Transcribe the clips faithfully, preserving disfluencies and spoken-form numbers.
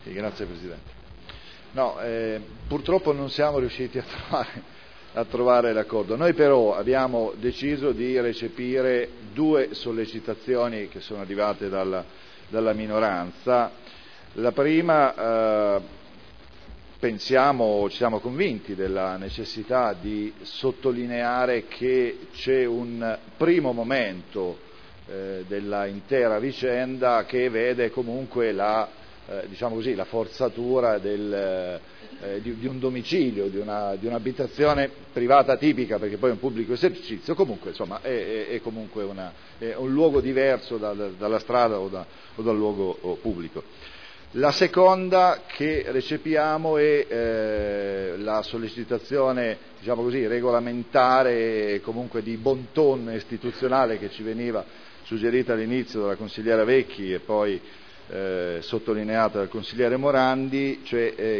Sì, grazie Presidente. No, eh, purtroppo non siamo riusciti a trovare, a trovare l'accordo. Noi però abbiamo deciso di recepire due sollecitazioni che sono arrivate dalla, dalla minoranza. La prima, eh, pensiamo, ci siamo convinti della necessità di sottolineare che c'è un primo momento eh, della intera vicenda che vede comunque la Eh, diciamo così, la forzatura del, eh, di, di un domicilio, di, una, di un'abitazione privata tipica, perché poi è un pubblico esercizio, comunque insomma è, è, è comunque una, è un luogo diverso da, da, dalla strada o, da, o dal luogo o pubblico. La seconda che recepiamo è eh, la sollecitazione, diciamo così, regolamentare e comunque di bon ton istituzionale che ci veniva suggerita all'inizio dalla consigliera Vecchi e poi Eh, sottolineata dal consigliere Morandi, cioè eh,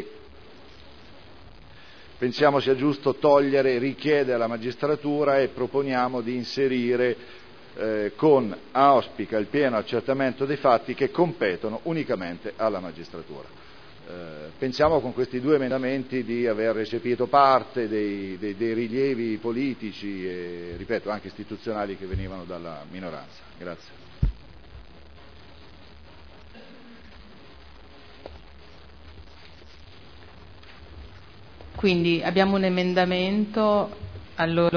pensiamo sia giusto togliere richiede alla magistratura e proponiamo di inserire eh, con auspica il pieno accertamento dei fatti che competono unicamente alla magistratura. Eh, pensiamo con questi due emendamenti di aver recepito parte dei, dei, dei rilievi politici e, ripeto, anche istituzionali che venivano dalla minoranza. Grazie. Quindi abbiamo un emendamento, allora